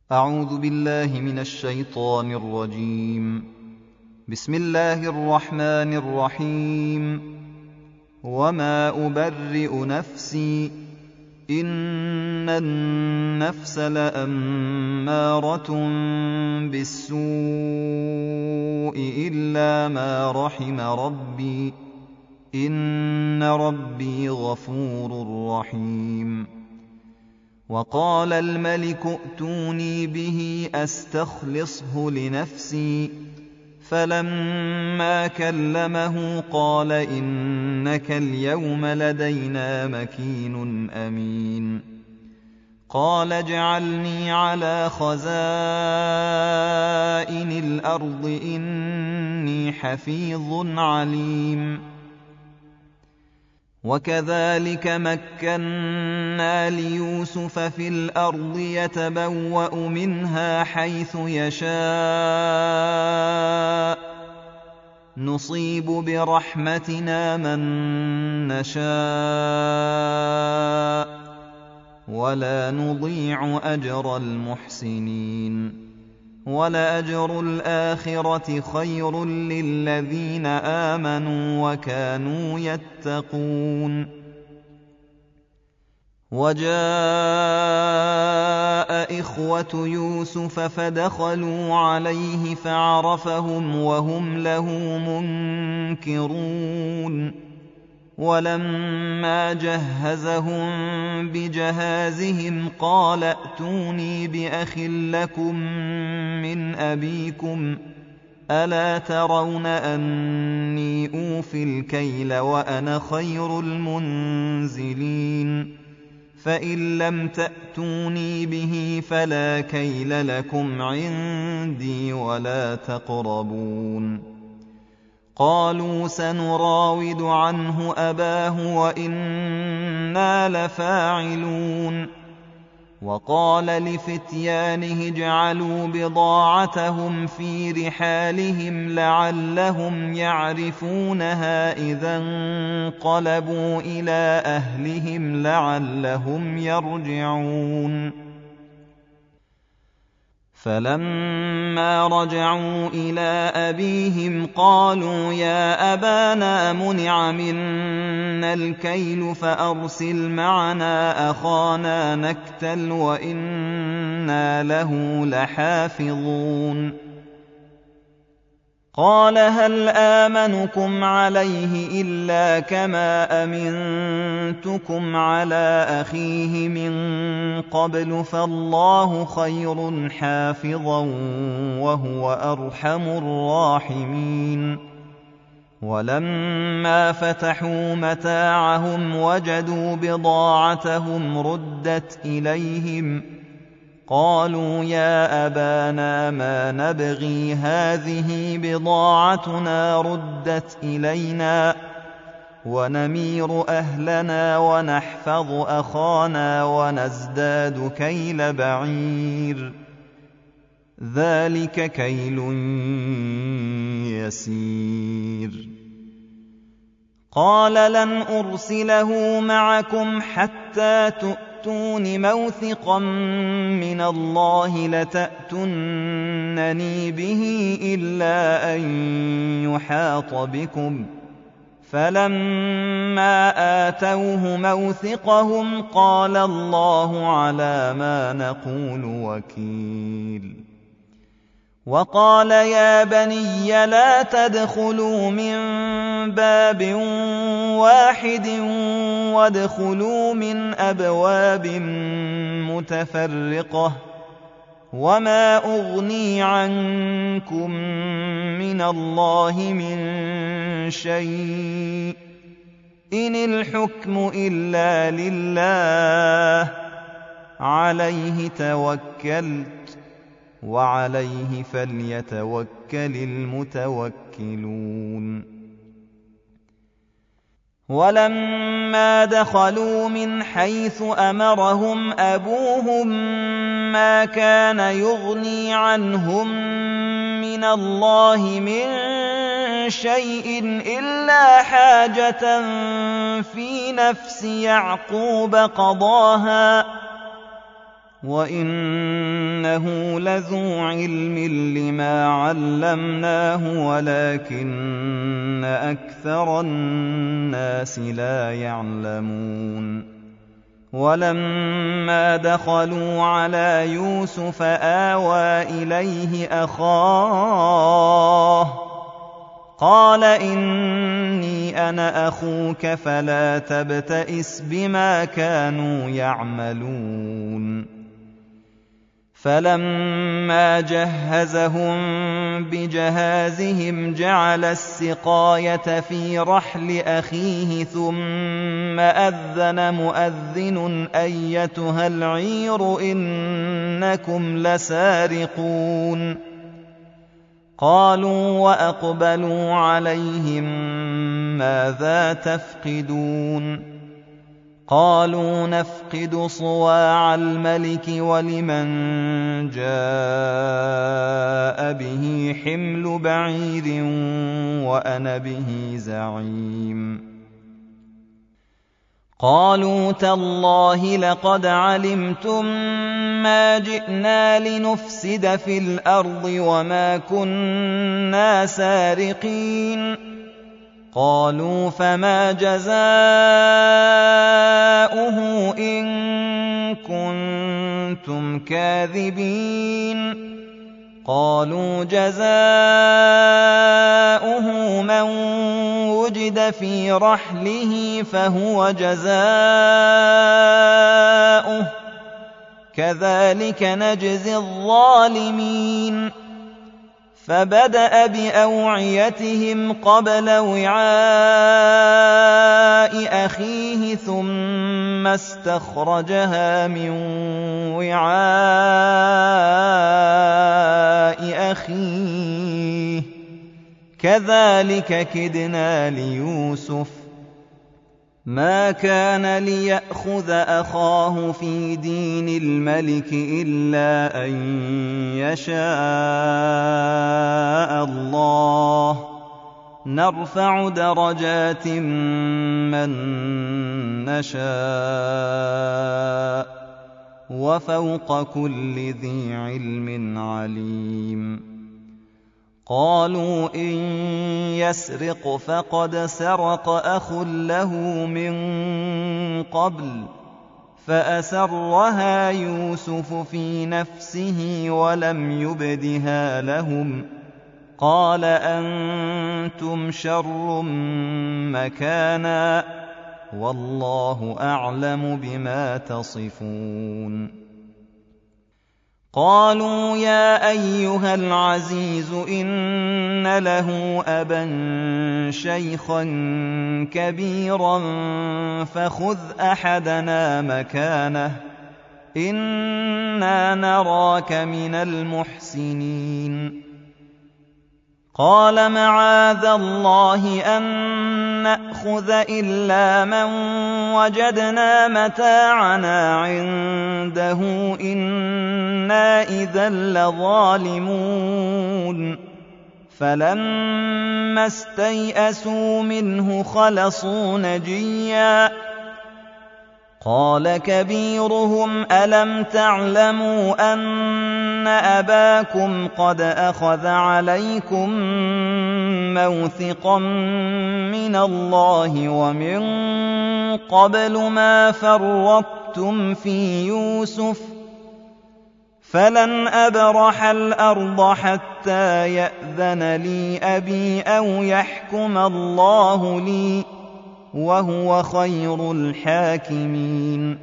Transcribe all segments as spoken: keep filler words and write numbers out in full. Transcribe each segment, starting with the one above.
أعوذ بالله من الشيطان الرجيم. بسم الله الرحمن الرحيم. وما أبرئ نفسي إن النفس لأمارة بالسوء إلا ما رحم ربي إن ربي غفور رحيم. وقال الملك ائتوني به أستخلصه لنفسي فلما كلمه قال إنك اليوم لدينا مكين أمين. قال اجعلني على خزائن الأرض إني حفيظ عليم. وكذلك مكنا ليوسف في الأرض يتبوأ منها حيث يشاء نصيب برحمتنا من نشاء ولا نضيع أجر المحسنين. ولأجر الآخرة خير للذين آمنوا وكانوا يتقون. وجاء إخوة يوسف فدخلوا عليه فعرفهم وهم له منكرون. ولما جهزهم بجهازهم قال ائتوني بأخ لكم من أبيكم ألا ترون أني أوفي الكيل وأنا خير المنزلين. فإن لم تأتوني به فلا كيل لكم عندي ولا تقربون. قالوا سنراود عنه أباه وإنا لفاعلون. وقال لفتيانه اجعلوا بضاعتهم في رحالهم لعلهم يعرفونها إذا انقلبوا إلى أهلهم لعلهم يرجعون. فلما رجعوا إلى أبيهم قالوا يا أبانا منع منا الكيل فأرسل معنا أخانا نكتل وإنا له لحافظون. قال هل آمنكم عليه إلا كما أمنتكم على أخيه من قبل فالله خير حافظا وهو أرحم الراحمين. ولما فتحوا متاعهم وجدوا بضاعتهم ردت إليهم قالوا يا أبانا ما نبغي هذه بضاعتنا ردت إلينا ونمير أهلنا ونحفظ أخانا ونزداد كيل بعير ذلك كيل يسير. قال لن أرسله معكم حتى تؤمنوا موثقا من الله لتأتونني به إلا أن يحاط بكم. فلما آتوه موثقهم قال الله على ما نقول وكيل. وقال يا بني لا تدخلوا من باب واحد وادخلوا من أبواب متفرقة وما أغني عنكم من الله من شيء إن الحكم إلا لله عليه توكلت وعليه فليتوكل المتوكلون. ولما دخلوا من حيث أمرهم أبوهم ما كان يغني عنهم من الله من شيء إلا حاجة في نفس يعقوب قضاها وَإِنَّهُ لَذُو عِلْمٍ لِّمَا عَلَّمْنَاهُ وَلَٰكِنَّ أَكْثَرَ النَّاسِ لَا يَعْلَمُونَ وَلَمَّا دَخَلُوا عَلَىٰ يُوسُفَ آوَىٰ إِلَيْهِ أَخَاهُ قَالَ إِنِّي أَنَا أَخُوكَ فَلَا تَبْتَئِسْ بِمَا كَانُوا يَعْمَلُونَ فَلَمَّا جَهَّزَهُم بِجَهَازِهِمْ جَعَلَ السِّقَايَةَ فِي رَحْلِ أَخِيهِ ثُمَّ أَذَّنَ مُؤَذِّنٌ أَيَّتُهَا الْعِيرُ إِنَّكُمْ لَسَارِقُونَ قَالُوا وَأَقْبَلُوا عَلَيْهِم مَّاذَا تَفْقِدُونَ قَالُوا نَفْقِدُ صُوَاعَ الْمَلِكِ وَلِمَن جَاءَ بِهِ حِمْلُ بَعِيرٍ وَأَنَا بِهِ زَعِيمٌ قَالُوا تَاللَّهِ لَقَدْ عَلِمْتُم مَّا جِئْنَا لِنُفْسِدَ فِي الْأَرْضِ وَمَا كُنَّا سَارِقِينَ قَالُوا فَمَا جَزَاؤُهُ إِن كُنتُمْ كَاذِبِينَ قَالُوا جَزَاؤُهُ مَن وُجِدَ فِي رَحْلِهِ فَهُوَ جَزَاؤُهُ كَذَٰلِكَ نَجْزِي الظَّالِمِينَ فَبَدَأَ بِأَوْعِيَتِهِمْ قَبْلَ وِعَاءِ أَخِيهِ ثُمَّ اسْتَخْرَجَهَا مِن وِعَاءِ أَخِيهِ كَذَٰلِكَ كِدْنَا لِيُوسُفَ مَا كَانَ لِيَأْخُذَ أَخَاهُ فِي دِينِ الْمَلِكِ إِلَّا أَن يَشَاءَ اللَّهُ نَرْفَعُ دَرَجَاتٍ مَّن نَّشَاءُ وَفَوْقَ كُلِّ ذِي عِلْمٍ عَلِيمٌ قَالُوا إِن يَسْرِقْ فَقَدْ سَرَقَ أَخٌ لَّهُ مِن قَبْلُ فَأَسَرَّهَا يُوسُفُ فِي نَفْسِهِ وَلَمْ يُبْدِهَا لَهُمْ قَالَ أَنتُمْ شَرٌّ مَّكَانًا وَاللَّهُ أَعْلَمُ بِمَا تَصِفُونَ قَالُوا يَا أَيُّهَا الْعَزِيزُ إِنَّ لَهُ أَبًا شَيْخًا كَبِيرًا فَخُذْ أَحَدَنَا مَكَانَهُ إِنَّا نَرَاكَ مِنَ الْمُحْسِنِينَ قَالَ مَعَاذَ اللَّهِ أَن نَّأْخُذَ إِلَّا مَن وَجَدْنَا مَتَاعَنَا عِندَهُ إِنَّا إِذًا لَّظَالِمُونَ فَلَمَّا اسْتَيْأَسُوا مِنْهُ خَلَصُوا نَجِيًّا قَالَ كَبِيرُهُمْ أَلَمْ تَعْلَمُوا أَنَّ أَبَاكُمْ قَدْ أَخَذَ عَلَيْكُم مَّوْثِقًا مِّنَ اللَّهِ وَمِن قَبْلُ مَا فَرَّطتُمْ فِي يُوسُفَ فَلَنْ أَبْرَحَ الْأَرْضَ حَتَّىٰ يَأْذَنَ لِي أَبِي أَوْ يَحْكُمَ اللَّهُ لِي وَهُوَ خَيْرُ الْحَاكِمِينَ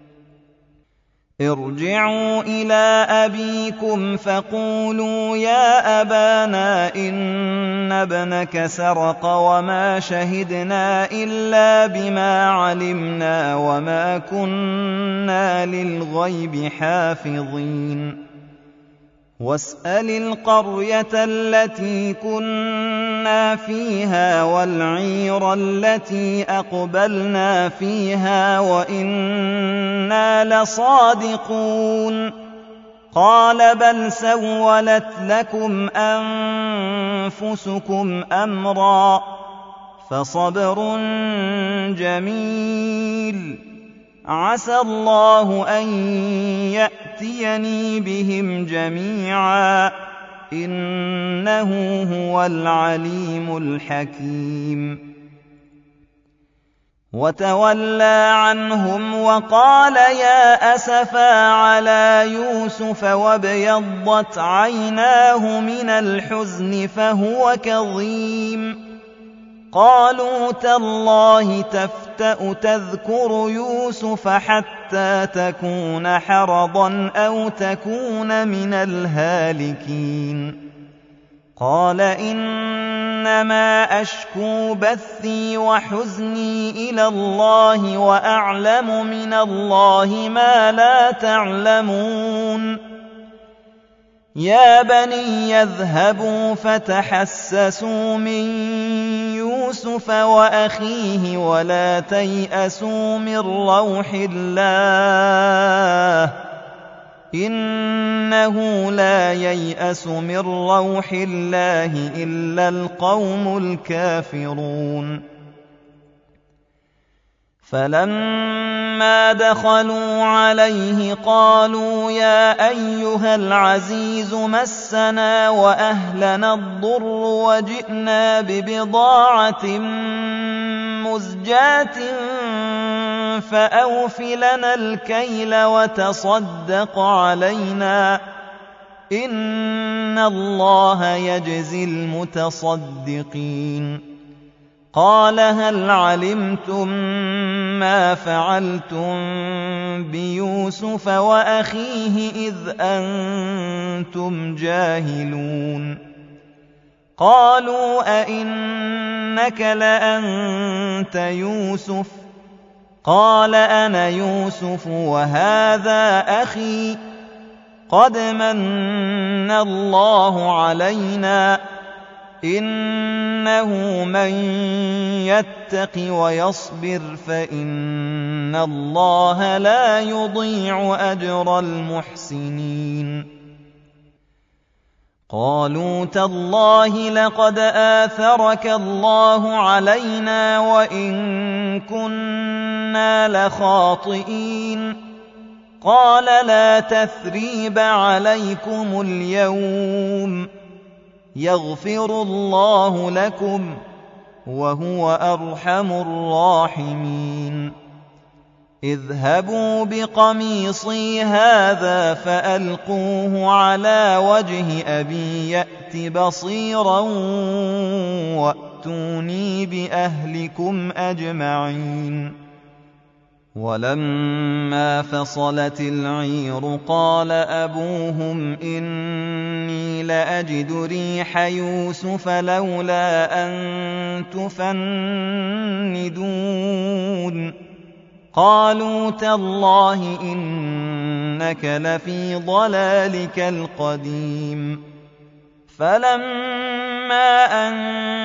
ارْجِعُوا إِلَىٰ أَبِيكُمْ فَقُولُوا يَا أَبَانَا إِنَّ ابْنَكَ سَرَقَ وَمَا شَهِدْنَا إِلَّا بِمَا عَلِمْنَا وَمَا كُنَّا لِلْغَيْبِ حَافِظِينَ وَاسْأَلِ الْقَرْيَةَ الَّتِي كُنَّا فِيهَا وَالْعِيرَ الَّتِي أَقْبَلْنَا فِيهَا وَإِنَّا لَصَادِقُونَ قَالَ بَلْ سَوَّلَتْ لَكُمْ أَنفُسُكُمْ أَمْرًا فَصَبْرٌ جَمِيلٌ عسى الله أن يأتيني بهم جميعا إنه هو العليم الحكيم وتولى عنهم وقال يا أسفا على يوسف وابيضت عيناه من الحزن فهو كظيم قالوا تالله تفتأ تذكر يوسف حتى تكون حرضا أو تكون من الهالكين قال إنما أشكو بثي وحزني إلى الله وأعلم من الله ما لا تعلمون يا بني يذهبوا فتحسسوا من يوسف وأخيه ولا تيأسوا من روح الله إنه لا ييأس من روح الله إلا القوم الكافرون فلما دخلوا عليه قالوا يا أيها العزيز مسنا وأهلنا الضر وجئنا ببضاعة مزجاة فأوف لنا الكيل وتصدق علينا إن الله يجزي المتصدقين قال هل علمتم ما فعلتم بيوسف وأخيه إذ أنتم جاهلون قالوا أئنك لأنت يوسف قال أنا يوسف وهذا أخي قد من الله علينا إنه من يتق ويصبر فإن الله لا يضيع أجر المحسنين قالوا تالله لقد آثرك الله علينا وإن كنا لخاطئين قال لا تثريب عليكم اليوم يغفر الله لكم وهو أرحم الراحمين اذهبوا بقميصي هذا فألقوه على وجه أبي يأت بصيرا وأتوني بأهلكم أجمعين ولما فصلت العير قال أبوهم إني لأجد ريح يوسف لولا أن تفندون قالوا تالله إنك لفي ضلالك القديم فلما أن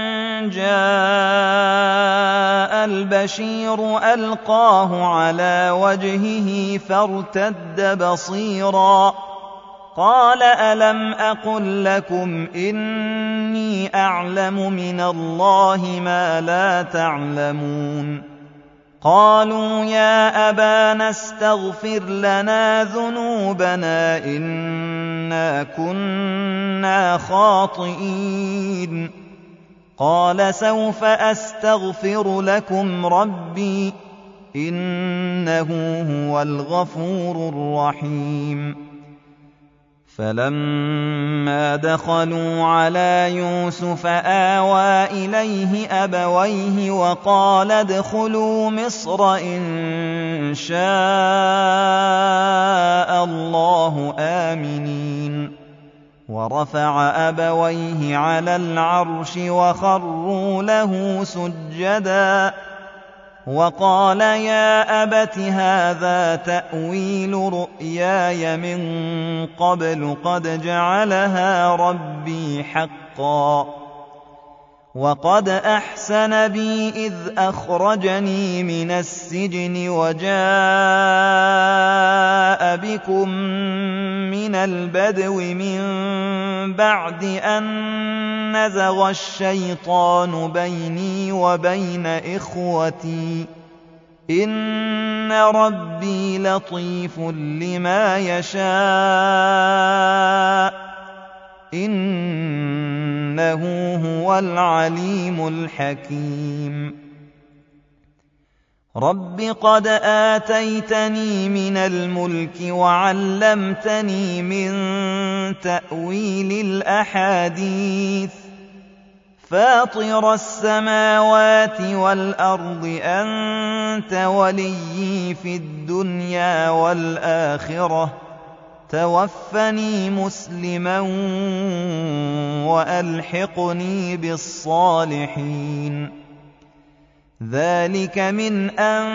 جاء البشير ألقاه على وجهه فارتد بصيرا قال ألم أقل لكم إني أعلم من الله ما لا تعلمون قالوا يا أبانا استغفر لنا ذنوبنا إنا كنا خاطئين قال سوف أستغفر لكم ربي إنه هو الغفور الرحيم فلما دخلوا على يوسف آوى إليه أبويه وقال ادخلوا مصر إن شاء الله آمنين ورفع أبويه على العرش وخروا له سجدا وقال يا أبت هذا تأويل رؤياي من قبل قد جعلها ربي حقا وقد أحسن بي إذ أخرجني من السجن وجاء بكم من البدو من بعد أن نزغ الشيطان بيني وبين إخوتي إِنَّ رَبِّي لَطِيفٌ لِّمَا يَشَاءُ إِنَّهُ هُوَ الْعَلِيمُ الْحَكِيمُ رَبِّ قَدْ آتَيْتَنِي مِنَ الْمُلْكِ وَعَلَّمْتَنِي مِن تَأْوِيلِ الْأَحَادِيثِ فَاطِرَ السَّمَاوَاتِ وَالْأَرْضِ أَنتَ وَلِيِّي فِي الدُّنْيَا وَالْآخِرَةِ تَوَفَّنِي مُسْلِمًا وَأَلْحِقْنِي بِالصَّالِحِينَ ذَلِكَ مِنْ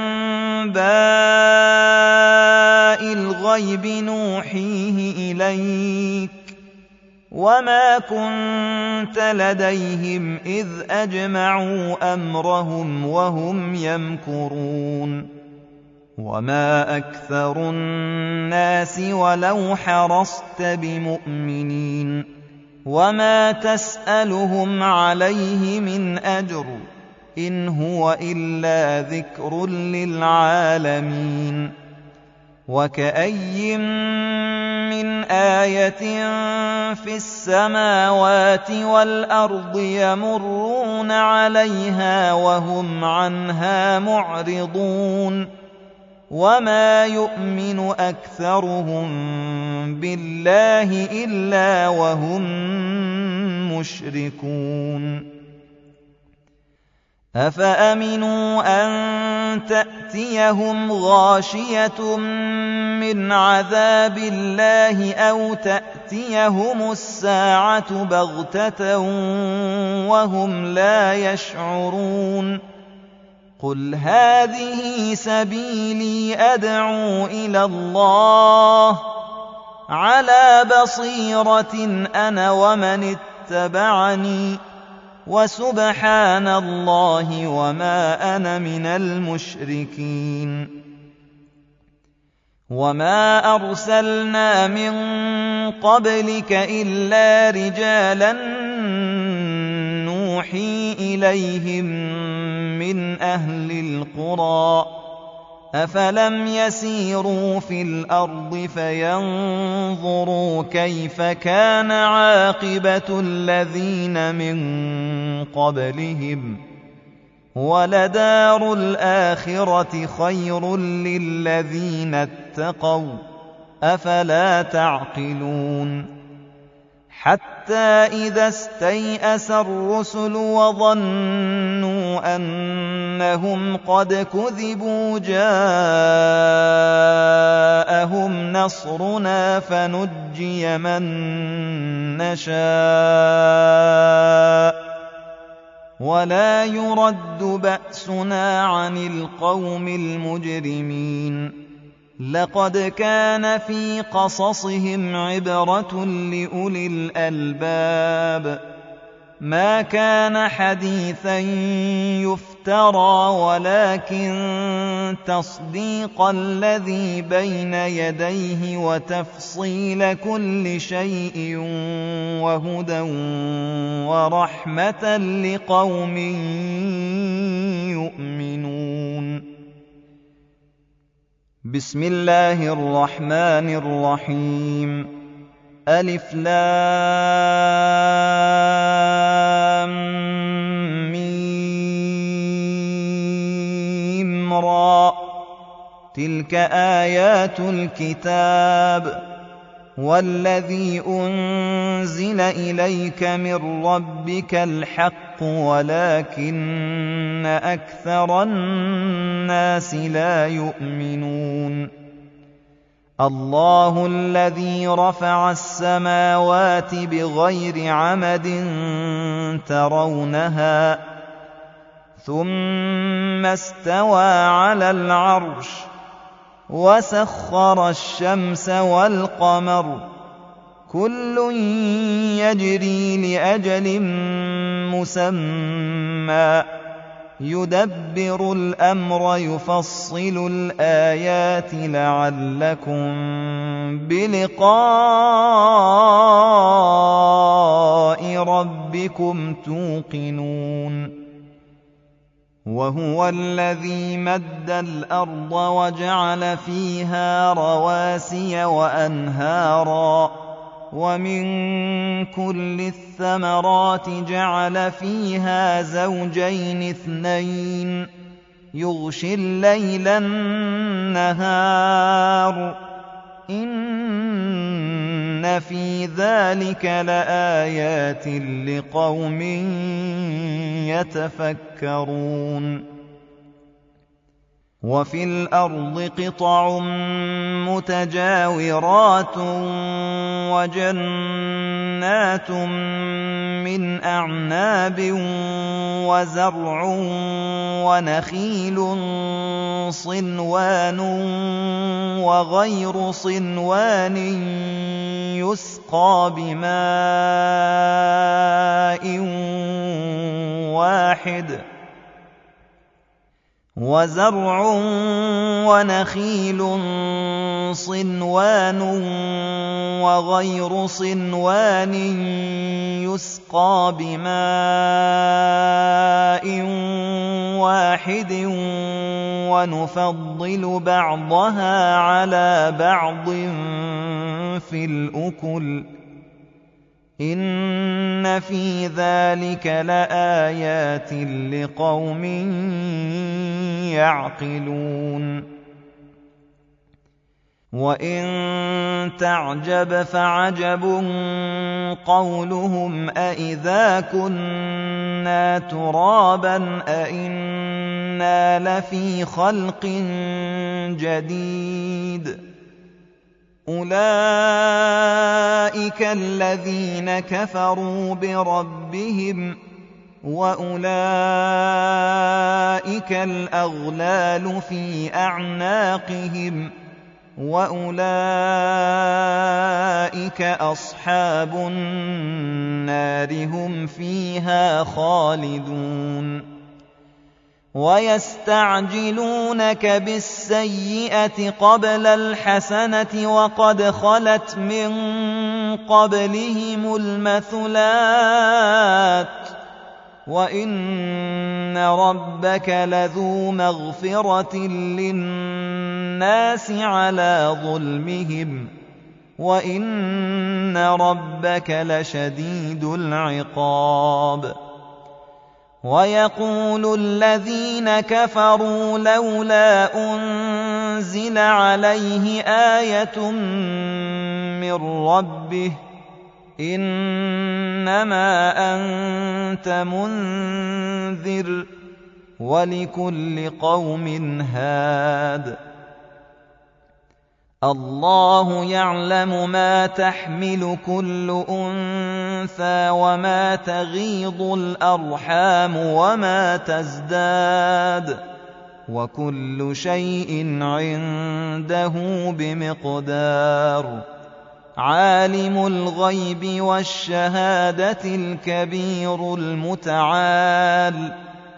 أَنبَاءِ الْغَيْبِ نُوحِيهِ إِلَيْكَ وَمَا كُنتَ لَدَيْهِمْ إِذْ أَجْمَعُوا أَمْرَهُمْ وَهُمْ يَمْكُرُونَ وَمَا أَكْثَرُ النَّاسِ وَلَوْ حَرَصْتَ بِمُؤْمِنِينَ وَمَا تَسْأَلُهُمْ عَلَيْهِ مِنْ أَجْرٍ إِنْ هُوَ إِلَّا ذِكْرٌ لِّلْعَالَمِينَ وَكَأَيِّن مِّنْ آيَةٍ فِي السَّمَاوَاتِ وَالْأَرْضِ يَمُرُّونَ عَلَيْهَا وَهُمْ عَنْهَا مُعْرِضُونَ وَمَا يُؤْمِنُ أَكْثَرُهُم بِاللَّهِ إِلَّا وَهُم مُّشْرِكُونَ أَفَأَمِنُوا أَن تَأْتِيَهُمْ غَاشِيَةٌ مِّنْ عَذَابِ اللَّهِ أَوْ تَأْتِيَهُمُ السَّاعَةُ بَغْتَةً وَهُمْ لَا يَشْعُرُونَ قُلْ هَٰذِهِ سَبِيلِي أَدْعُو إِلَى اللَّهِ عَلَىٰ بَصِيرَةٍ أَنَا وَمَنِ اتَّبَعَنِي وَسُبْحَانَ اللَّهِ وَمَا أَنَا مِنَ الْمُشْرِكِينَ وَمَا أَرْسَلْنَا مِن قَبْلِكَ إِلَّا رِجَالًا نُّوحِي إِلَيْهِم مِّنْ أَهْلِ الْقُرَىٰ أَفَلَمْ يَسِيرُوا فِي الْأَرْضِ فَيَنظُرُوا كَيْفَ كَانَ عَاقِبَةُ الَّذِينَ مِن قَبْلِهِمْ ۚ وَلَدَارُ الْآخِرَةِ خَيْرٌ لِّلَّذِينَ اتَّقَوْا ۗ أَفَلَا تَعْقِلُونَ حَتَّىٰ إِذَا اسْتَيْأَسَ الرُّسُلُ وَظَنُّوا أَنَّهُمْ قَدْ كُذِبُوا جَاءَهُمْ نَصْرُنَا فَنُجِّيَ مَن نَّشَاءُ وَلَا يُرَدُّ بَأْسُنَا عَنِ الْقَوْمِ الْمُجْرِمِينَ لَقَدْ كَانَ فِي قَصَصِهِمْ عِبْرَةٌ لِّأُولِي الْأَلْبَابِ مَا كَانَ حَدِيثًا يُفْتَرَىٰ وَلَٰكِن تَصْدِيقَ الَّذِي بَيْنَ يَدَيْهِ وَتَفْصِيلَ كُلِّ شَيْءٍ وَهُدًى وَرَحْمَةً لِّقَوْمٍ يُؤْمِنُونَ بسم الله الرحمن الرحيم ألف لام ميم را تلك آيات الكتاب والذي أنزل إليك من ربك الحق ولكن أكثر الناس لا يؤمنون الله الذي رفع السماوات بغير عمد ترونها ثم استوى على العرش وسخر الشمس والقمر كل يجري لأجل مسمى يدبر الأمر يفصل الآيات لعلكم بلقاء ربكم توقنون وهو الذي مد الأرض وجعل فيها رواسي وأنهارا ومن كل الثمرات جعل فيها زوجين اثنين يغشي الليل النهار إن في ذلك لآيات لقوم يتفكرون وفي الأرض قطع متجاورات وجنات من أعناب وزرع ونخيل صنوان وغير صنوان يسقى بماء واحد وزرع ونخيل صنوان وغير صنوان يسقى بماء واحد ونفضل بعضها على بعض في الأكل إن في ذلك لآيات لقوم يعقلون وإن تعجب فعجب قولهم أإذا كنا ترابا أإنا لفي خلق جديد أولئك الذين كفروا بربهم وأولئك الأغلال في أعناقهم وأولئك أصحاب النار هم فيها خالدون ويستعجلونك بالسيئة قبل الحسنة وقد خلت من قبلهم المثلات وإن ربك لذو مغفرة للناس على ظلمهم وإن ربك لشديد العقاب ويقول الذين كفروا لولا أنزل عليه آية من ربه إنما أنت منذر ولكل قوم هاد الله يعلم ما تحمل كل أنثى وما تغيض الأرحام وما تزداد وكل شيء عنده بمقدار عالم الغيب والشهادة الكبير المتعال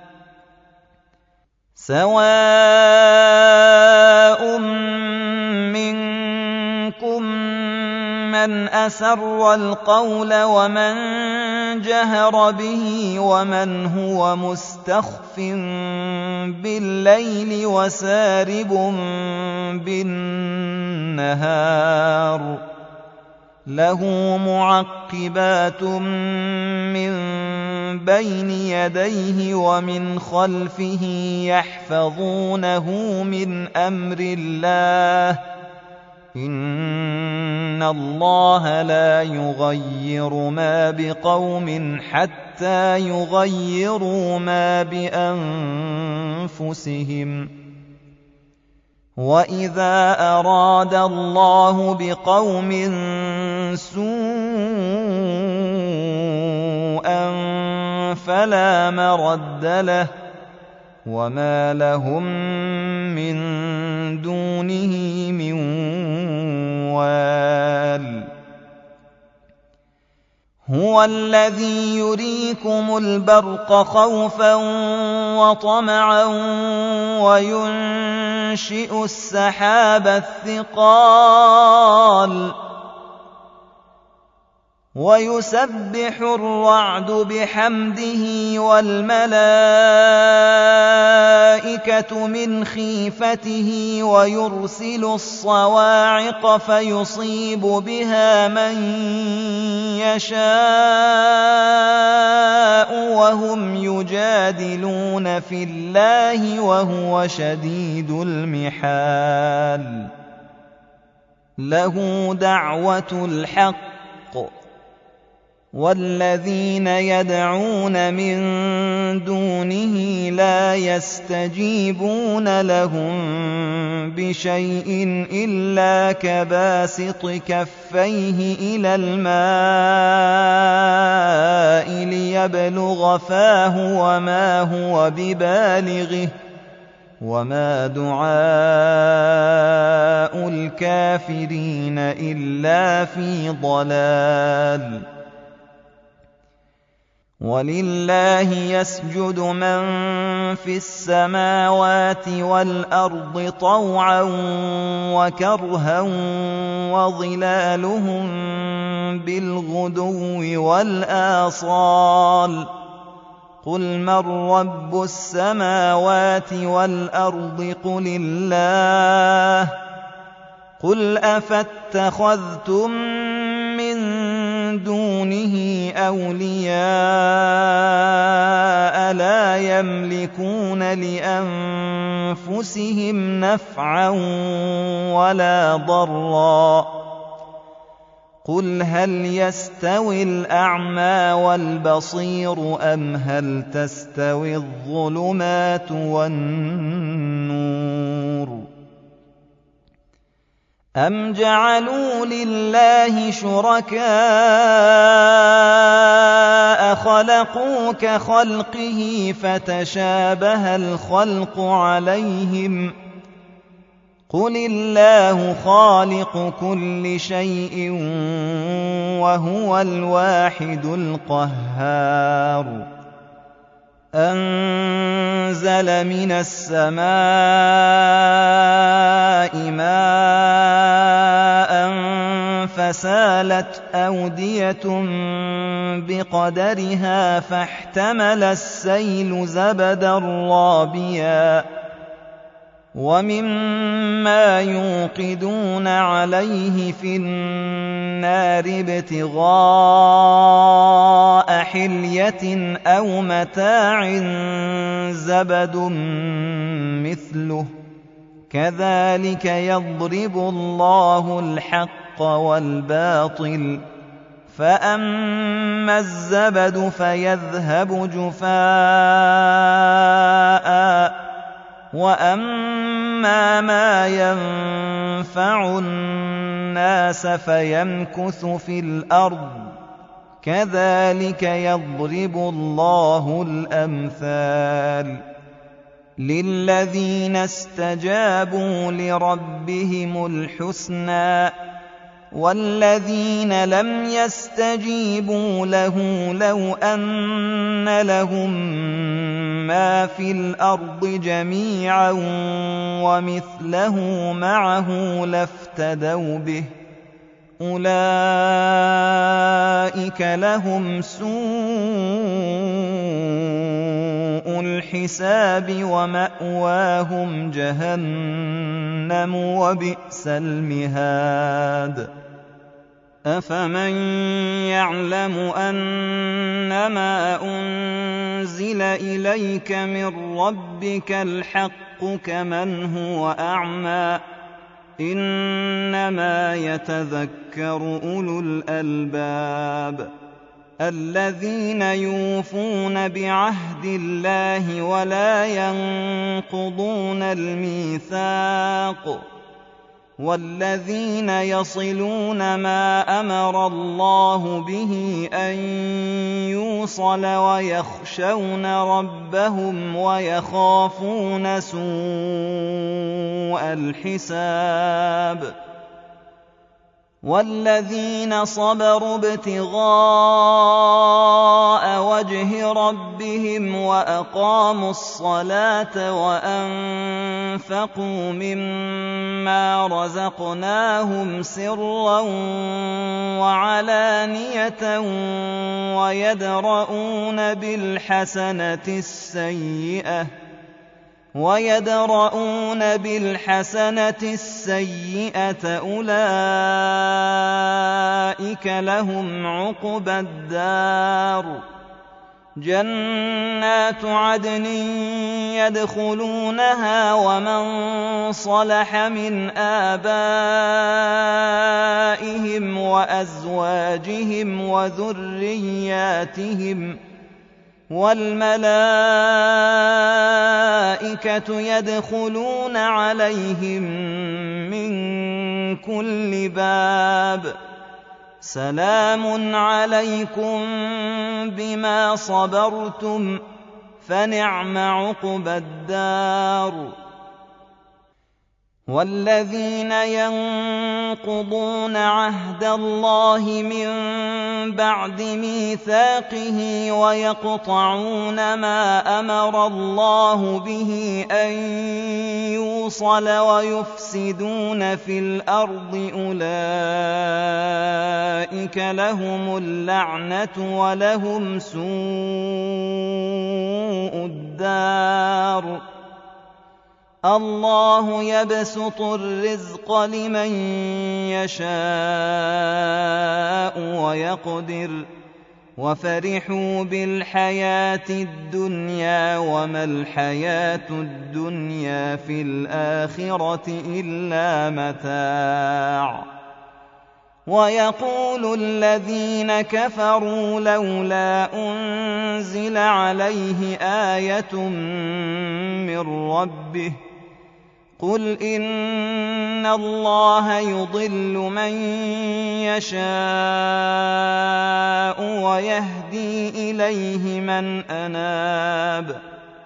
سواء منكم من أسر القول ومن جهر به ومن هو مستخف بالليل وسارب بالنهار له معقبات من بين يديه ومن خلفه يحفظونه من أمر الله إن الله لا يغير ما بقوم حتى يغيروا ما بأنفسهم وإذا أراد الله بقوم سوءا فلا مرد له وما لهم من دونه من وال هو الذي يريكم البرق خوفا وطمعا وينشئ السحاب الثقال ويسبح الرعد بحمده والملائكة من خيفته ويرسل الصواعق فيصيب بها من يشاء وهم يجادلون في الله وهو شديد المحال. له دعوة الحق والذين يدعون من دونه لا يستجيبون لهم بشيء إلا كباسط كفيه إلى الماء ليبلغ فاه وما هو ببالغه وما دعاء الكافرين إلا في ضلال. ولله يسجد من في السماوات والأرض طوعا وكرها وظلالهم بالغدو والآصال. قل من رب السماوات والأرض قل الله. قل أفاتخذتم من دونه أولياء لا يملكون لأنفسهم نفعا ولا ضرا. قل هل يستوي الأعمى والبصير أم هل تستوي الظلمات والنور أم جعلوا لله شركاء خلقوا كخلقه فتشابه الخلق عليهم. قل الله خالق كل شيء وهو الواحد القهار. أنزل من السماء ماء فسالت أودية بقدرها فاحتمل السيل زبدا رابيا ومما يوقدون عليه في النار ابتغاء حلية أو متاع زبد مثله كذلك يضرب الله الحق والباطل. فأما الزبد فيذهب جفاء وأما ما ينفع الناس فيمكث في الأرض كذلك يضرب الله الأمثال. للذين استجابوا لربهم الحسنى والذين لم يستجيبوا له لو أن لهم ما في الأرض جميعا ومثله معه لافتدوا به أولئك لهم سوء الحساب ومأواهم جهنم وبئس المهاد. أفمن يعلم أنما أنزل إليك من ربك الحق كمن هو أعمى إنما يتذكر أولو الألباب الذين يوفون بعهد الله ولا ينقضون الميثاق والذين يصلون ما أمر الله به أن يوصل ويخشون ربهم ويخافون سوء الحساب. وَالَّذِينَ صَبَرُوا ابْتِغَاءَ وَجْهِ رَبِّهِمْ وَأَقَامُوا الصَّلَاةَ وَأَنفَقُوا مِمَّا رَزَقْنَاهُمْ سِرًّا وَعَلَانِيَةً وَيَدْرَءُونَ بِالْحَسَنَةِ السَّيِّئَةَ وَيَدْرَءُونَ بِالْحَسَنَةِ السَّيِّئَةَ أُولَٰئِكَ لَهُمْ عُقْبَى الدَّارِ جَنَّاتُ عَدْنٍ يَدْخُلُونَهَا وَمَن صَلَحَ مِنْ آبَائِهِمْ وَأَزْوَاجِهِمْ وَذُرِّيَّاتِهِمْ وَالْمَلَائِكَةُ يَدْخُلُونَ عَلَيْهِم مِّن كُلِّ بَابٍ سَلَامٌ عَلَيْكُم بِمَا صَبَرْتُمْ فَنِعْمَ عُقْبَى الدَّارِ وَالَّذِينَ يَنقُضُونَ عَهْدَ اللَّهِ مِن بَعْدِ مِيثَاقِهِ وَيَقْطَعُونَ مَا أَمَرَ اللَّهُ بِهِ أَن يُوصَلَ وَيُفْسِدُونَ فِي الْأَرْضِ أُولَٰئِكَ لَهُمُ اللَّعْنَةُ وَلَهُمْ سُوءُ الدَّارِ اللَّهُ يَبْسُطُ الرِّزْقَ لِمَن يَشَاءُ وَيَقْدِرُ وَفَرِحُوا بِالْحَيَاةِ الدُّنْيَا وَمَا الْحَيَاةُ الدُّنْيَا فِي الْآخِرَةِ إِلَّا مَتَاعٌ وَيَقُولُ الَّذِينَ كَفَرُوا لَوْلَا أُنزِلَ عَلَيْهِ آيَةٌ مِّن رَّبِّهِ قُلْ إِنَّ اللَّهَ يُضِلُّ مَن يَشَاءُ وَيَهْدِي إِلَيْهِ مَنْ أَنَابَ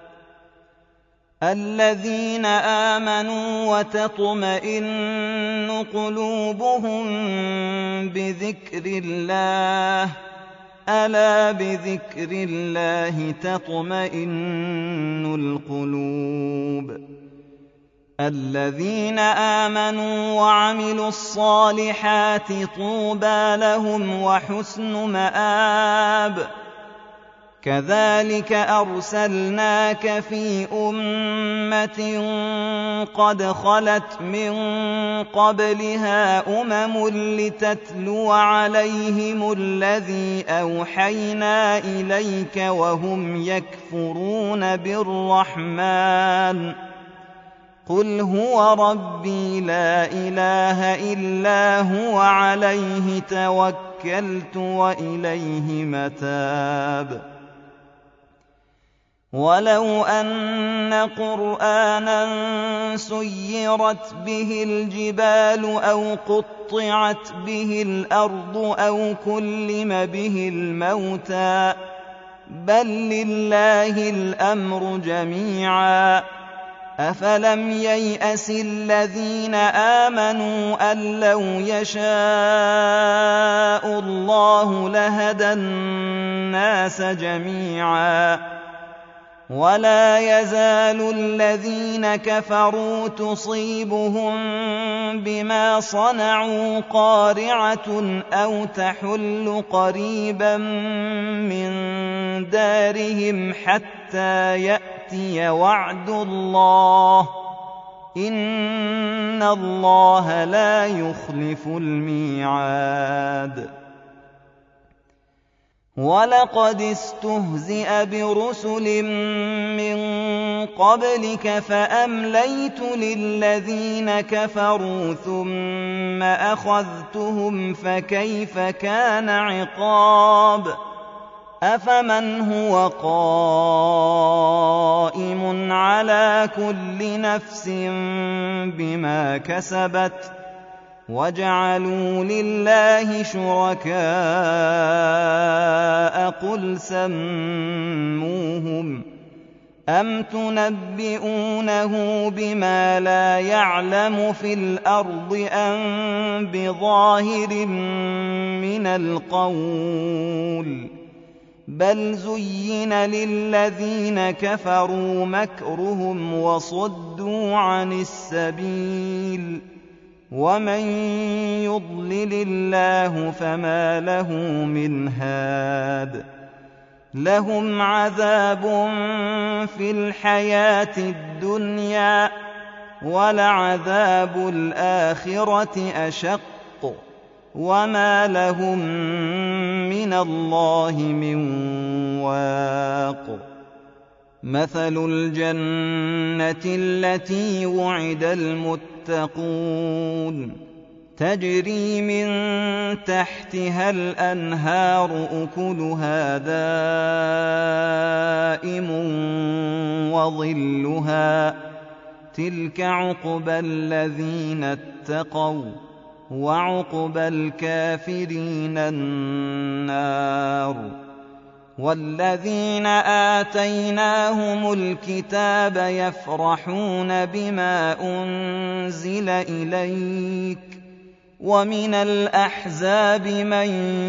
الَّذِينَ آمَنُوا وَتَطْمَئِنُّ قُلُوبُهُم بِذِكْرِ اللَّهِ أَلَا بِذِكْرِ اللَّهِ تَطْمَئِنُّ الْقُلُوبُ الَّذِينَ آمَنُوا وَعَمِلُوا الصَّالِحَاتِ طُوبَىٰ لَهُمْ وَحُسْنُ مَآبٍ كَذَٰلِكَ أَرْسَلْنَاكَ فِي أُمَّةٍ قَدْ خَلَتْ مِن قَبْلِهَا أُمَمٌ لِّتَتْلُوَ عَلَيْهِمُ الَّذِي أَوْحَيْنَا إِلَيْكَ وَهُمْ يَكْفُرُونَ بِالرَّحْمَٰنِ قُلْ هُوَ رَبِّي لَا إِلَٰهَ إِلَّا هُوَ عَلَيْهِ تَوَكَّلْتُ وَإِلَيْهِ مَتَابِ وَلَوْ أَنَّ قُرْآنًا سُيِّرَتْ بِهِ الْجِبَالُ أَوْ قُطِّعَتْ بِهِ الْأَرْضُ أَوْ كُلِّمَ بِهِ الْمَوْتَىٰ بَل لِّلَّهِ الْأَمْرُ جَمِيعًا أَفَلَمْ يَيْأَسِ الَّذِينَ آمَنُوا أَن لَّوْ يَشَاءُ اللَّهُ لَهَدَى النَّاسَ جَمِيعًا وَلَا يَزَالُ الَّذِينَ كَفَرُوا تُصِيبُهُم بِمَا صَنَعُوا قَارِعَةٌ أَوْ تَحُلُّ قَرِيبًا مِّن دَارِهِمْ حَتَّىٰ يَأْتِيَ وَعْدُ اللَّهِ ۚ إِنَّ اللَّهَ لَا يُخْلِفُ الْمِيعَادَ وَلَقَدِ اسْتُهْزِئَ بِرُسُلٍ مِّن قَبْلِكَ فَأَمْلَيْتُ لِلَّذِينَ كَفَرُوا ثُمَّ أَخَذْتُهُمْ فَكَيْفَ كَانَ عِقَابِ أَفَمَنْ هُوَ قَائِمٌ عَلَىٰ كُلِّ نَفْسٍ بِمَا كَسَبَتْ وَجَعَلُوا لِلَّهِ شُرَكَاءَ قُلْ سَمُّوهُمْ أَمْ تُنَبِّئُونَهُ بِمَا لَا يَعْلَمُ فِي الْأَرْضِ أَم بِظَاهِرٍ مِّنَ الْقَوْلِ ۗ بَلْ زُيِّنَ لِلَّذِينَ كَفَرُوا مَكْرُهُمْ وَصُدُّوا عَنِ السَّبِيلِ ۗ وَمَن يُضْلِلِ اللَّهُ فَمَا لَهُ مِنْ هَادٍ. لَهُمْ عَذَابٌ فِي الْحَيَاةِ الدُّنْيَا ۖ وَلَعَذَابُ الْآخِرَةِ أَشَقُّ ۖ وَمَا لَهُم مِّنَ اللَّهِ مِن وَاقٍ. مَثَلُ الْجَنَّةِ الَّتِي وُعِدَ الْمُتَّقُونَ تَجْرِي مِن تَحْتِهَا الْأَنْهَارُ أُكُلُهَا دَائِمٌ وَظِلُّهَا ۚ تِلْكَ عُقْبَى الَّذِينَ اتَّقَوا ۖ وَّعُقْبَى الْكَافِرِينَ النَّارُ. وَالَّذِينَ آتَيْنَاهُمُ الْكِتَابَ يَفْرَحُونَ بِمَا أُنزِلَ إِلَيْكَ ۖ وَمِنَ الْأَحْزَابِ مَن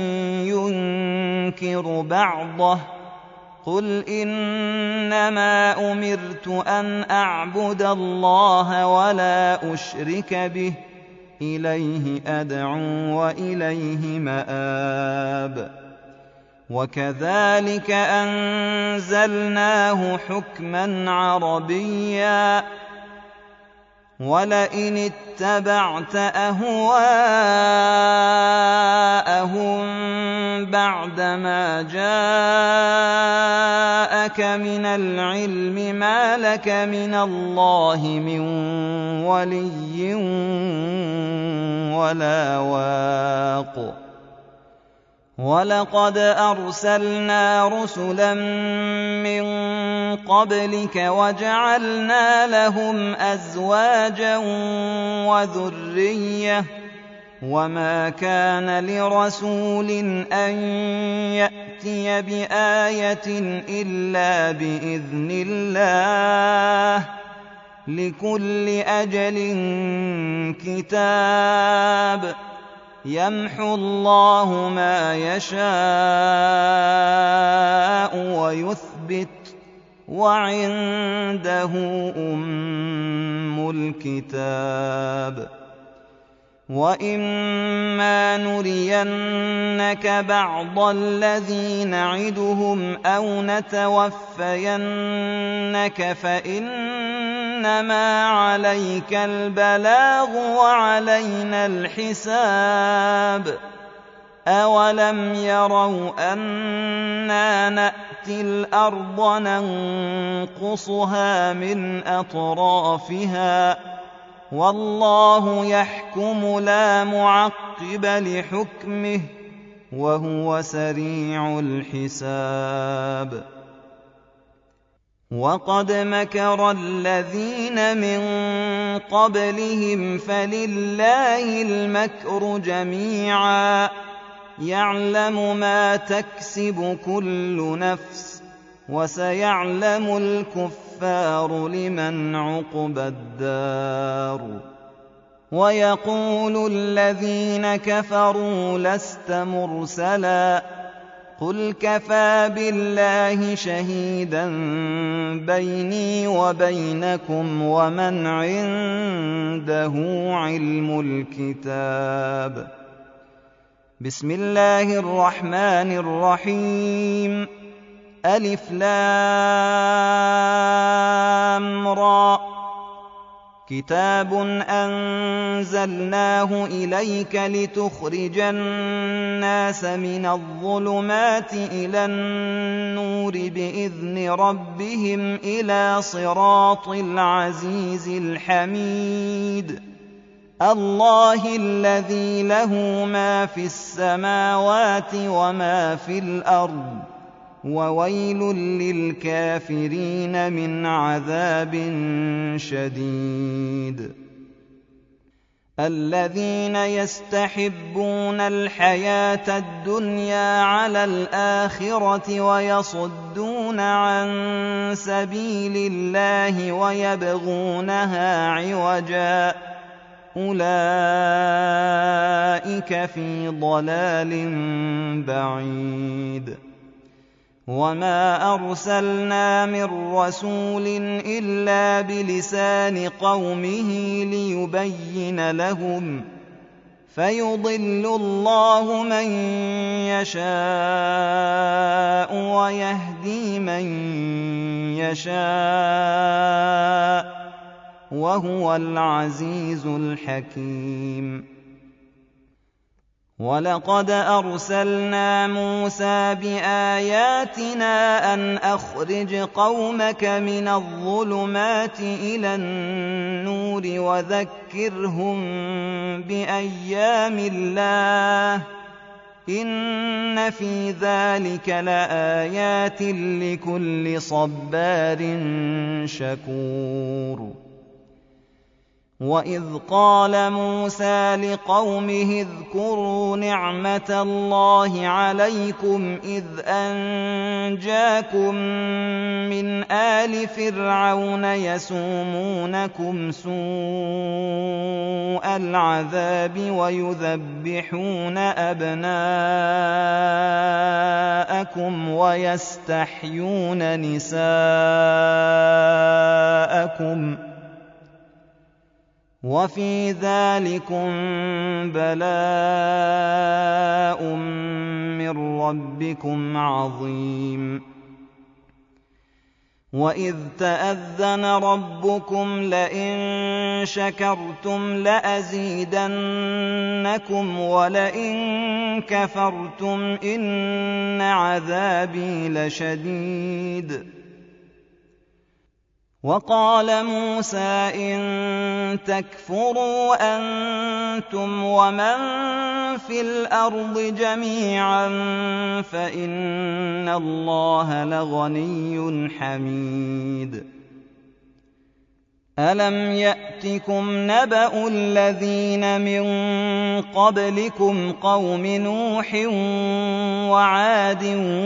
يُنكِرُ بَعْضَهُ ۚ قُلْ إِنَّمَا أُمِرْتُ أَنْ أَعْبُدَ اللَّهَ وَلَا أُشْرِكَ بِهِ ۚ إِلَيْهِ أَدْعُو وَإِلَيْهِ مَآبِ. وَكَذَٰلِكَ أَنزَلْنَاهُ حُكْمًا عَرَبِيًّا ۚ وَلَئِنِ اتَّبَعْتَ أَهْوَاءَهُم بَعْدَمَا جَاءَكَ مِنَ الْعِلْمِ مَا لَكَ مِنَ اللَّهِ مِن وَلِيٍّ وَلَا وَاقٍ. وَلَقَدْ أَرْسَلْنَا رُسُلًا مِّن قَبْلِكَ وَجَعَلْنَا لَهُمْ أَزْوَاجًا وَذُرِّيَّةً ۚ وَمَا كَانَ لِرَسُولٍ أَن يَأْتِيَ بِآيَةٍ إِلَّا بِإِذْنِ اللَّهِ ۗ لِكُلِّ أَجَلٍ كِتَابٌ. يَمْحُو اللَّهُ مَا يَشَاءُ وَيُثْبِتُ ۖ وَعِندَهُ أُمُّ الْكِتَابِ. وَإِمَّا نُرِيَنَّكَ بَعْضَ الَّذِي نَعِدُهُمْ أَوْ نَتَوَفَّيَنَّكَ فَإِنَّمَا عَلَيْكَ الْبَلَاغُ وَعَلَيْنَا الْحِسَابُ. أَوَلَمْ يَرَوْا أَنَّا نَأْتِي الْأَرْضَ نَنقُصُهَا مِنْ أَطْرَافِهَا ۚ وَاللَّهُ يَحْكُمُ لَا مُعَقِّبَ لِحُكْمِهِ ۚ وَهُوَ سَرِيعُ الْحِسَابِ. وَقَدْ مَكَرَ الَّذِينَ مِن قَبْلِهِمْ فَلِلَّهِ الْمَكْرُ جَمِيعًا ۖ يَعْلَمُ مَا تَكْسِبُ كُلُّ نَفْسٍ ۗ وَسَيَعْلَمُ الْكُفَّارُ لِمَنْ عُقْبَى الدَّارِ. وَيَقُولُ الَّذِينَ كَفَرُوا لَسْتَ مُرْسَلًا ۚ قُلْ كَفَىٰ بِاللَّهِ شَهِيدًا بَيْنِي وَبَيْنَكُمْ وَمَنْ عِندَهُ عِلْمُ الْكِتَابِ. بسم الله الرحمن الرحيم. ألف لام را. كتاب أنزلناه إليك لتخرج الناس من الظلمات إلى النور بإذن ربهم إلى صراط العزيز الحميد. الله الذي له ما في السماوات وما في الأرض، وويل للكافرين من عذاب شديد. الذين يستحبون الحياة الدنيا على الآخرة ويصدون يَصُدُّونَ عَن سَبِيلِ اللَّهِ وَيَبْغُونَهَا عِوَجًا أُولَٰئِكَ فِي ضَلَالٍ بَعِيدٍ وَمَا أَرْسَلْنَا مِن رَّسُولٍ إِلَّا بِلِسَانِ قَوْمِهِ لِيُبَيِّنَ لَهُمْ ۖ فَيُضِلُّ اللَّهُ مَن يَشَاءُ وَيَهْدِي مَن يَشَاءُ ۚ وَهُوَ الْعَزِيزُ الْحَكِيمُ. وَلَقَدْ أَرْسَلْنَا مُوسَىٰ بِآيَاتِنَا أَنْ أَخْرِجْ قَوْمَكَ مِنَ الظُّلُمَاتِ إِلَى النُّورِ وَذَكِّرْهُم بِأَيَّامِ اللَّهِ ۚ إِنَّ فِي ذَٰلِكَ لَآيَاتٍ لِّكُلِّ صَبَّارٍ شَكُورٍ. وَإِذْ قَالَ مُوسَىٰ لِقَوْمِهِ اذْكُرُوا نِعْمَةَ اللَّهِ عَلَيْكُمْ إِذْ أَنجَاكُم مِّنْ آلِ فِرْعَوْنَ يَسُومُونَكُمْ سُوءَ الْعَذَابِ وَيُذَبِّحُونَ أَبْنَاءَكُمْ وَيَسْتَحْيُونَ نِسَاءَكُمْ ۚ وَفِي ذَٰلِكُم بَلَاءٌ مِّن رَّبِّكُمْ عَظِيمٌ. وَإِذْ تَأَذَّنَ رَبُّكُمْ لَئِن شَكَرْتُمْ لَأَزِيدَنَّكُمْ وَلَئِن كَفَرْتُمْ إِنَّ عَذَابِي لَشَدِيدٌ. وَقَالَ مُوسَىٰ إِن تَكْفُرُوا أَنتُمْ وَمَن فِي الْأَرْضِ جَمِيعًا فَإِنَّ اللَّهَ لَغَنِيٌّ حَمِيدٌ. أَلَمْ يَأْتِكُمْ نَبَأُ الَّذِينَ مِن قَبْلِكُمْ قَوْمِ نُوحٍ وَعَادٍ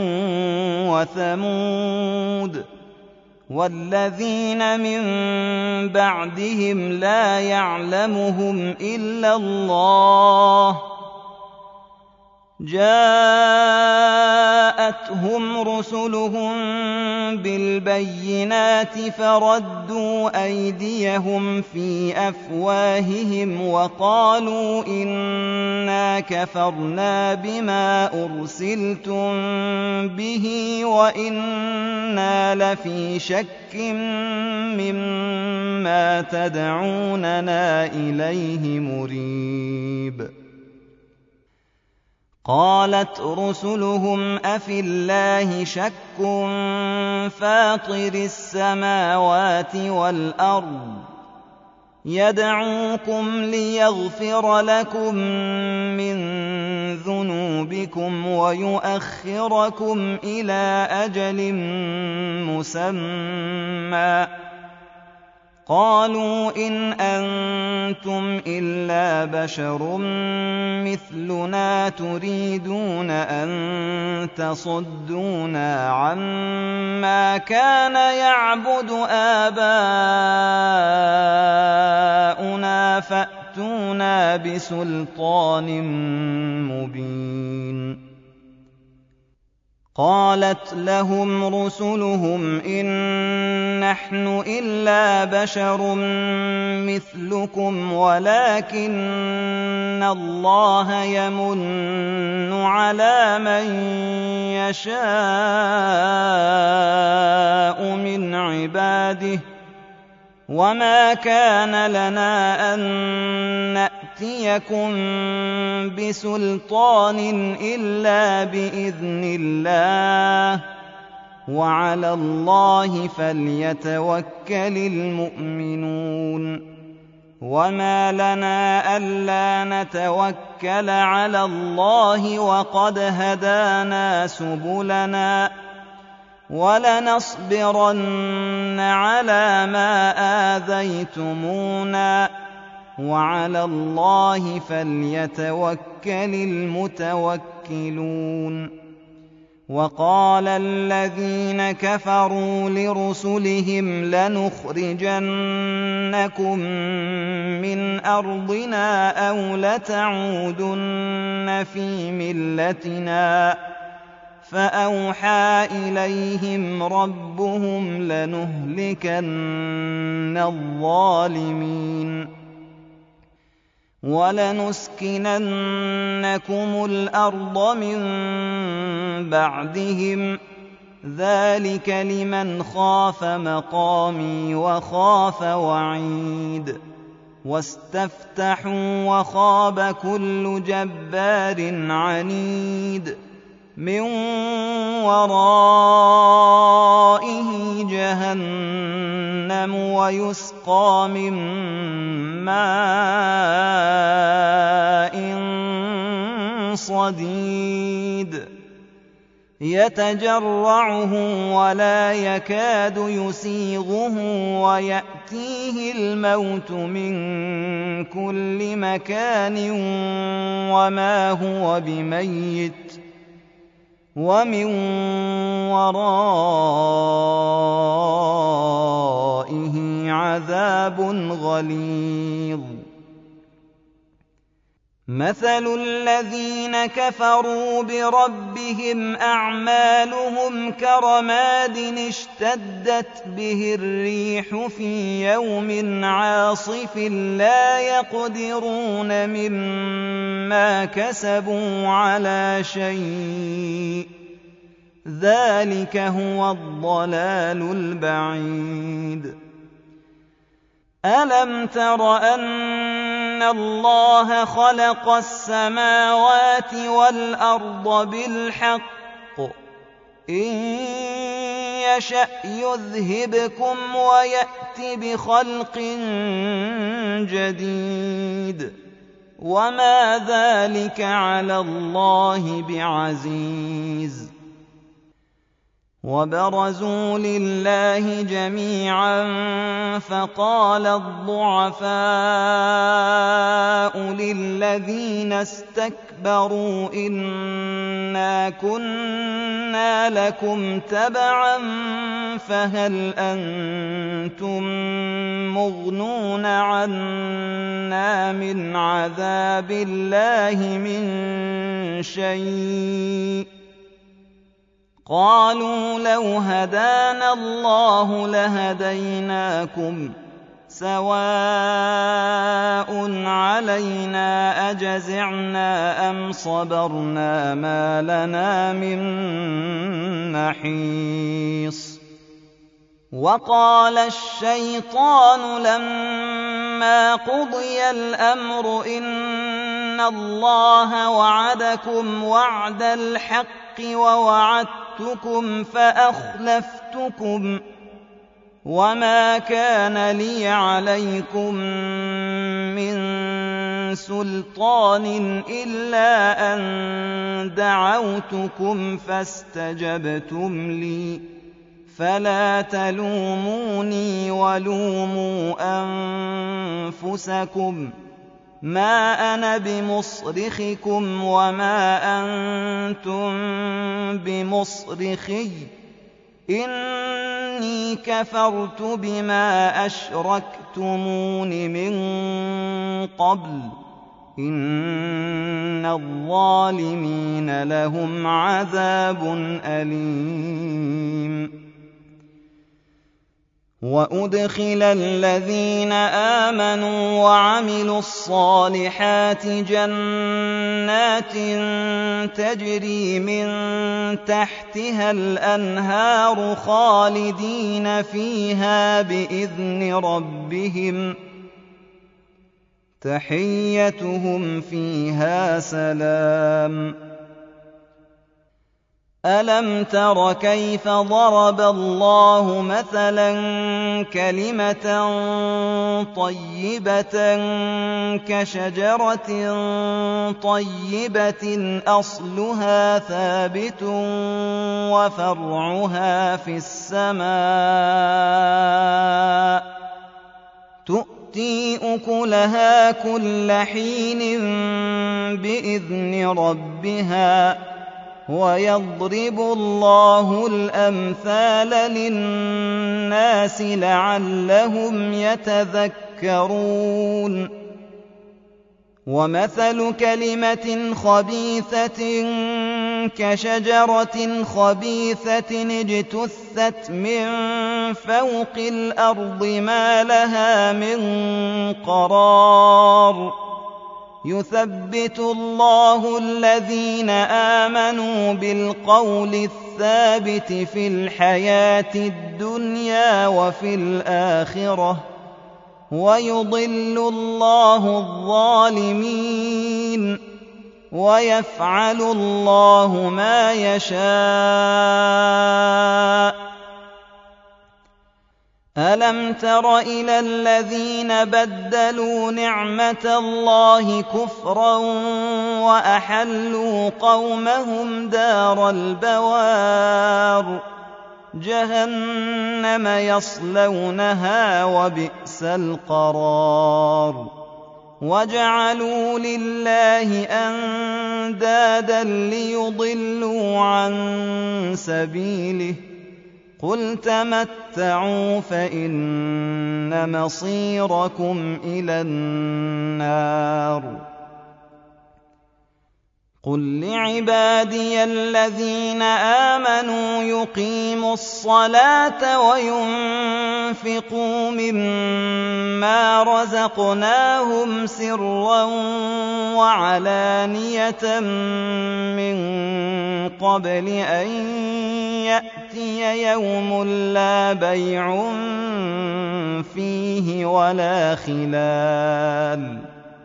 وَثَمُودَ وَالَّذِينَ مِن بَعْدِهِمْ لَا يَعْلَمُهُمْ إِلَّا اللَّهُ جَاءَتْهُمْ رُسُلُهُم بِالْبَيِّنَاتِ فَرَدُّوا أَيْدِيَهُمْ فِي أَفْوَاهِهِمْ وَقَالُوا إِنَّا كَفَرْنَا بِمَا أُرْسِلْتُم بِهِ وَإِنَّا لَفِي شَكٍّ مِّمَّا تَدْعُونَنَا إِلَيْهِ مُرِيبٍ. قَالَتْ رُسُلُهُمْ أَفِي اللَّهِ شَكٌّ فَاطِرِ السَّمَاوَاتِ وَالْأَرْضِ يَدْعُوكُمْ لِيَغْفِرَ لَكُم مِّن ذُنُوبِكُمْ وَيُؤَخِّرَكُمْ إِلَىٰ أَجَلٍ مُّسَمًّى ۚ قَالُوا إِنْ أَنتُمْ إِلَّا بَشَرٌ مِّثْلُنَا تُرِيدُونَ أَن تَصُدُّونَا عَمَّا كَانَ يَعْبُدُ آبَاؤُنَا فَأْتُونَا بِسُلْطَانٍ مُّبِينٍ. قَالَتْ لَهُمْ رُسُلُهُمْ إِن نَّحْنُ إِلَّا بَشَرٌ مِّثْلُكُمْ وَلَٰكِنَّ اللَّهَ يَمُنُّ عَلَىٰ مَن يَشَاءُ مِنْ عِبَادِهِ وَمَا كَانَ لَنَا أَن نَّأْتِيَكُم بِسُلْطَانٍ إِلَّا بِإِذْنِ اللَّهِ ۚ وَعَلَى اللَّهِ فَلْيَتَوَكَّلِ الْمُؤْمِنُونَ. وَمَا لَنَا أَلَّا نَتَوَكَّلَ عَلَى اللَّهِ وَقَدْ هَدَانَا سُبُلَنَا ۚ وَلَنَصْبِرَنَّ عَلَىٰ مَا آذَيْتُمُونَا ۚ وَعَلَى اللَّهِ فَلْيَتَوَكَّلِ الْمُتَوَكِّلُونَ. وقال الذين كفروا لرسلهم لنخرجنكم من أرضنا أو لتعودن في ملتنا فأوحى إليهم ربهم لنهلكن الظالمين ولنسكننكم الأرض من بعدهم ذلك لمن خاف مقامي وخاف وعيد واستفتحوا وخاب كل جبار عنيد من ورائه جهنم ويسقى من ماء صديد يتجرعه ولا يكاد يسيغه ويأتيه الموت من كل مكان وما هو بميت ومن ورائه عذاب غليظ مثل الذين كفروا بربهم أعمالهم كرماد اشتدت به الريح في يوم عاصف لا يقدرون مما كسبوا على شيء ذلك هو الضلال البعيد ألم تر أن الله خلق السماوات والأرض بالحق إن يشأ يذهبكم ويأت بخلق جديد وما ذلك على الله بعزيز وبرزوا لله جميعا فقال الضعفاء للذين استكبروا إنا كنا لكم تبعا فهل أنتم مغنون عنا من عذاب الله من شيء قالوا لو هدانا الله لهديناكم سواء علينا أجزعنا أم صبرنا ما لنا من محيص وقال الشيطان لما قضي الأمر إن الله وعدكم وعد الحق ووعدتكم فأخلفتكم وما كان لي عليكم من سلطان إلا أن دعوتكم فاستجبتم لي فلا تلوموني ولوموا أنفسكم ما أنا بمصرخكم وما أنتم بمصرخي إني كفرت بما أشركتمون من قبل إن الظالمين لهم عذاب أليم وأدخل الذين آمنوا وعملوا الصالحات جنات تجري من تحتها الأنهار خالدين فيها بإذن ربهم تحيتهم فيها سلام ألم تر كيف ضرب الله مثلا كلمة طيبة كشجرة طيبة أصلها ثابت وفرعها في السماء تؤتي أكلها كل حين بإذن ربها وَيَضْرِبُ اللَّهُ الْأَمْثَالَ لِلنَّاسِ لَعَلَّهُمْ يَتَذَكَّرُونَ وَمَثَلُ كَلِمَةٍ خَبِيثَةٍ كَشَجَرَةٍ خَبِيثَةٍ اجْتُثَّتْ مِن فَوْقِ الْأَرْضِ مَا لَهَا مِن قَرَارٍ يُثَبِّتُ اللَّهُ الَّذِينَ آمَنُوا بِالْقَوْلِ الثَّابِتِ فِي الْحَيَاةِ الدُّنْيَا وَفِي الْآخِرَةِ وَيُضِلُّ اللَّهُ الظَّالِمِينَ وَيَفْعَلُ اللَّهُ مَا يَشَاءُ أَلَمْ تَرَ إِلَى الَّذِينَ بَدَّلُوا نِعْمَةَ اللَّهِ كُفْرًا وَأَحَلُّوا قَوْمَهُمْ دَارَ الْبَوَارِ جَهَنَّمَ يَصْلَوْنَهَا وَبِئْسَ الْقَرَارُ وَجَعَلُوا لِلَّهِ أَندَادًا لِّيُضِلُّوا عَن سَبِيلِهِ قُلْ تَمَتَّعُوا فَإِنَّ مَصِيرَكُمْ إِلَى النَّارِ قُل لِّعِبَادِيَ الَّذِينَ آمَنُوا يُقِيمُوا الصَّلَاةَ وَيُنفِقُوا مِمَّا رَزَقْنَاهُمْ سِرًّا وَعَلَانِيَةً مِّن قَبْلِ أَن يَأْتِيَ يَوْمٌ لَّا بَيْعٌ فِيهِ وَلَا خِلَالٌ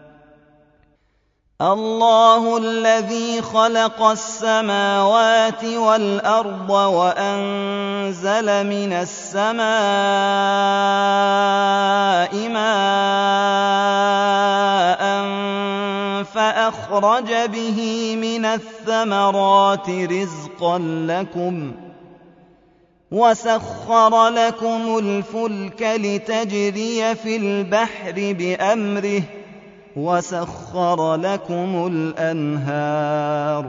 اللَّهُ الَّذِي خَلَقَ السَّمَاوَاتِ وَالْأَرْضَ وَأَنزَلَ مِنَ السَّمَاءِ مَاءً فَأَخْرَجَ بِهِ مِنَ الثَّمَرَاتِ رِزْقًا لَّكُمْ وَسَخَّرَ لَكُمُ الْفُلْكَ لِتَجْرِيَ فِي الْبَحْرِ بِأَمْرِهِ وَسَخَّرَ لَكُمُ الْأَنْهَارَ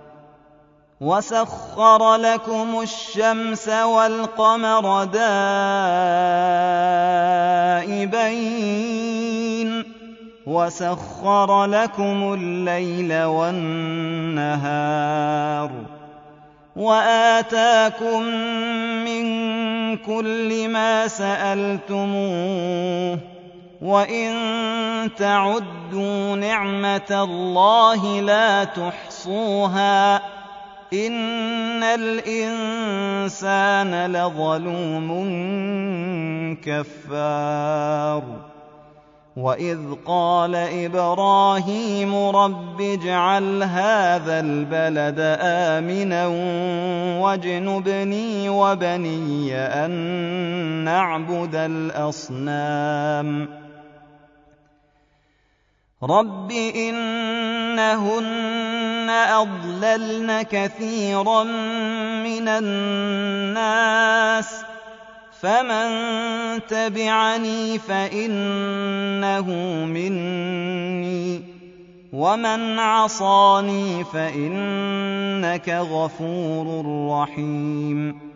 وَسَخَّرَ لَكُمُ الشَّمْسَ وَالْقَمَرَ دَائِبَيْنِ وَسَخَّرَ لَكُمُ اللَّيْلَ وَالنَّهَارَ وَآتَاكُم مِّن كُلِّ مَا سَأَلْتُمُوهُ وَإِن تَعُدُّوا نِعْمَةَ اللَّهِ لَا تُحْصُوهَا إِنَّ الْإِنسَانَ لَظَلُومٌ كَفَّارٌ وَإِذْ قَالَ إِبْرَاهِيمُ رَبِّ اجْعَلْ هَٰذَا الْبَلَدَ آمِنًا وَاجْنُبْنِي وَبَنِيَّ أَن نَّعْبُدَ الْأَصْنَامَ رَبِّ إِنَّهُنَّ أَضْلَلْنَ كَثِيرًا مِّنَ النَّاسِ فَمَن تَبِعَنِي فَإِنَّهُ مِنِّي وَمَنْ عَصَانِي فَإِنَّكَ غَفُورٌ رَّحِيمٌ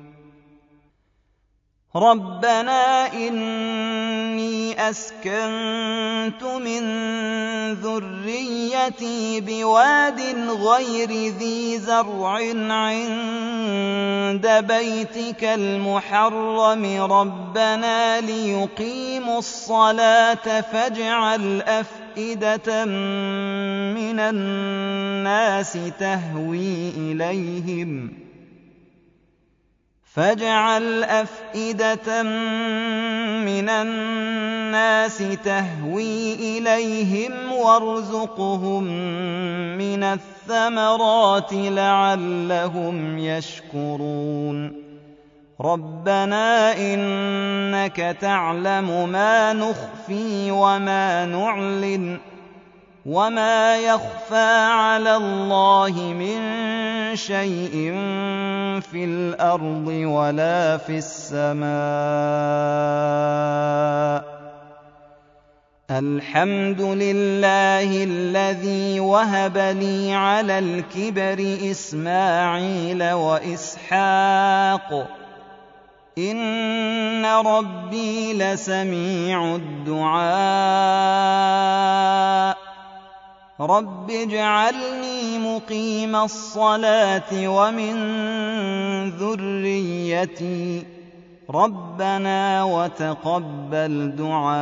رَبَّنَا إِنِّي أَسْكَنتُ مِن ذُرِّيَّتِي بِوَادٍ غَيْرِ ذِي زَرْعٍ عِندَ بَيْتِكَ الْمُحَرَّمِ رَبَّنَا لِيُقِيمُوا الصَّلَاةَ فَاجْعَلْ أَفْئِدَةً مِّنَ النَّاسِ تَهْوِي إِلَيْهِمْ فَاجْعَلْ أَفْئِدَةً مِّنَ النَّاسِ تَهْوِي إِلَيْهِمْ وَارْزُقْهُم مِّنَ الثَّمَرَاتِ لَعَلَّهُمْ يَشْكُرُونَ رَبَّنَا إِنَّكَ تَعْلَمُ مَا نُخْفِي وَمَا نُعْلِنُ وَمَا يَخْفَىٰ عَلَى اللَّهِ مِن شَيْءٍ فِي الْأَرْضِ وَلَا فِي السَّمَاءِ الحمد لله الذي وهب لي على الكبر إسماعيل وإسحاق إن ربي لسميع الدعاء رب اجعلني مقيم الصلاة ومن ذريتي ربنا وتقبل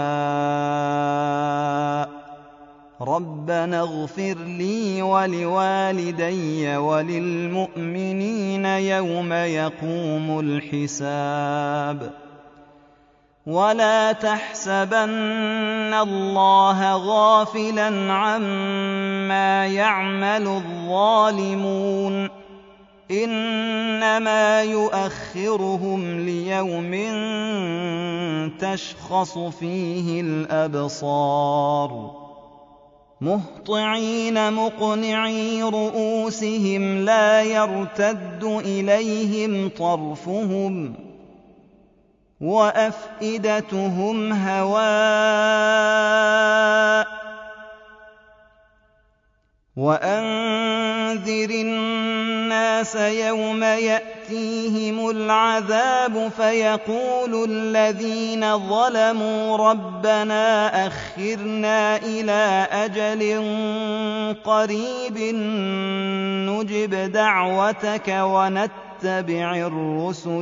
دعاء ربنا اغفر لي ولوالدي وللمؤمنين يوم يقوم الحساب ولا تحسبن الله غافلا عما يعمل الظالمون إنما يؤخرهم ليوم تشخص فيه الأبصار مهطعين مقنعي رؤوسهم لا يرتد إليهم طرفهم وأفئدتهم هواء وأنذر الناس يوم يأتيهم العذاب فيقول الذين ظلموا ربنا أخرنا إلى أجل قريب نجب دعوتك ونتبع الرسل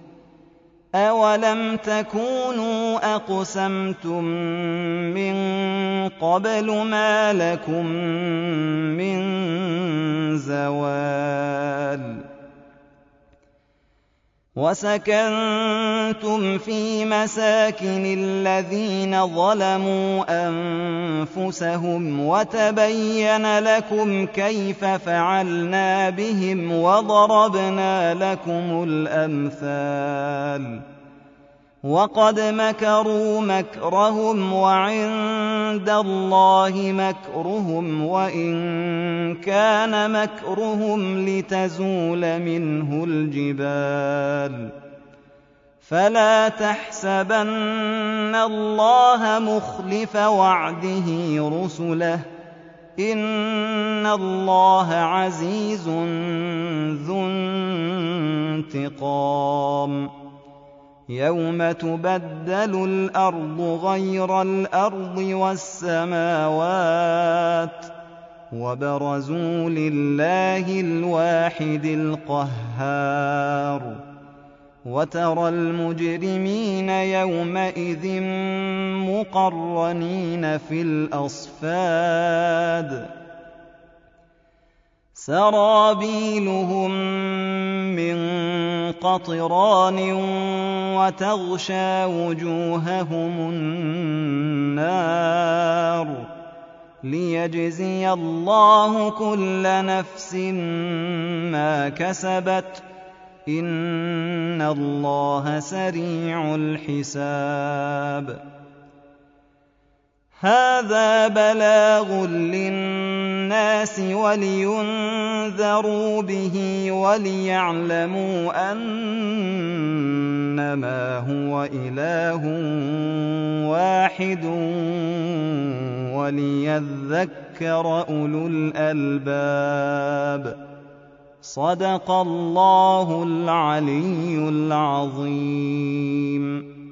أولم تكونوا أقسمتم من قبل ما لكم من زوال وسكنتم في مساكن الذين ظلموا أنفسهم وتبين لكم كيف فعلنا بهم وضربنا لكم الأمثال وقد مكروا مكرهم وعند الله مكرهم وإن كان مكرهم لتزول منه الجبال فلا تحسبن الله مخلف وعده رسله إن الله عزيز ذو انتقام يوم تبدل الأرض غير الأرض والسماوات وبرزوا لله الواحد القهار وترى المجرمين يومئذ مقرنين في الأصفاد سرابيلهم من قطران وتغشى وجوههم النار ليجزي الله كل نفس ما كسبت إن الله سريع الحساب هذا بلاغ للناس ولينذروا به وليعلموا أنما هو إله واحد وليذكر أولو الألباب صدق الله العلي العظيم.